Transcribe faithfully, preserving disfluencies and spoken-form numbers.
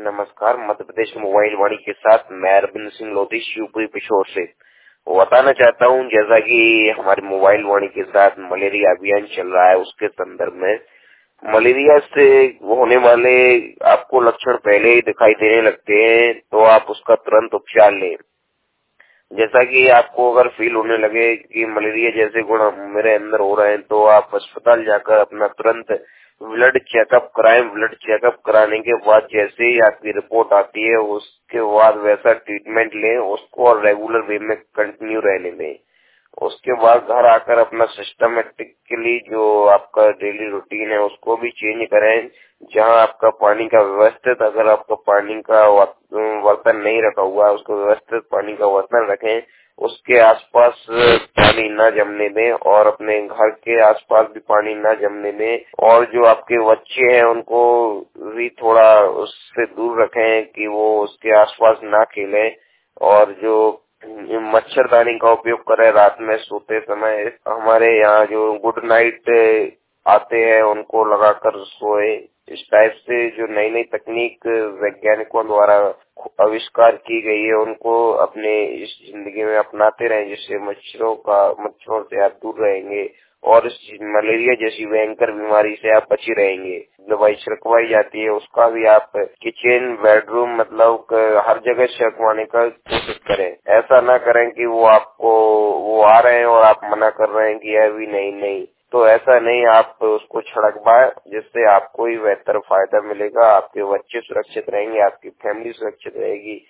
नमस्कार। मध्य प्रदेश मोबाइल वाणी के साथ मैं अरविंद सिंह लोधी शिवपुरी पिछोर से बताना चाहता हूं, जैसा कि हमारे मोबाइल वाणी के साथ मलेरिया अभियान चल रहा है, उसके संदर्भ में मलेरिया से होने वाले आपको लक्षण पहले ही दिखाई देने लगते हैं तो आप उसका तुरंत उपचार लें। जैसा कि आपको अगर फील होने लगे कि मलेरिया जैसे गुण मेरे अंदर हो रहे हैं तो आप अस्पताल जाकर अपना तुरंत ब्लड चेकअप कराएं। ब्लड चेकअप कराने के बाद जैसे ही आपकी रिपोर्ट आती है उसके बाद वैसा ट्रीटमेंट लें उसको और रेगुलर वे में कंटिन्यू रहने दें। उसके बाद घर आकर अपना सिस्टमेटिकली जो आपका डेली रूटीन है उसको भी चेंज करें। जहां आपका पानी का व्यवस्थित, अगर आपका पानी का बर्तन नहीं रखा हुआ है उसको व्यवस्थित पानी का बर्तन रखें। उसके आसपास पानी न जमने दें और अपने घर के आसपास भी पानी न जमने दें। और जो आपके बच्चे हैं उनको भी थोड़ा उससे दूर रखें कि वो उसके आसपास ना खेलें। और जो मच्छरदानी का उपयोग करें रात में सोते समय। हमारे यहाँ जो गुड नाइट आते हैं उनको लगाकर सोए। इस टाइप से जो नई नई तकनीक वैज्ञानिकों द्वारा आविष्कार की गई है उनको अपने इस जिंदगी में अपनाते रहें, जिससे मच्छरों का मच्छरों से आप दूर रहेंगे और इस मलेरिया जैसी भयंकर बीमारी से आप बचे रहेंगे। दवाई छिड़कवाई जाती है उसका भी आप किचन, बेडरूम मतलब हर जगह छिड़कवाने का कोशिश करें। ऐसा ना करें कि वो आपको वो आ रहे हैं और आप मना कर रहे हैं कि अभी नहीं नहीं तो ऐसा नहीं, आप उसको छिड़कवाएं जिससे आपको ही बेहतर फायदा मिलेगा। आपके बच्चे सुरक्षित रहेंगे, आपकी फैमिली सुरक्षित रहेगी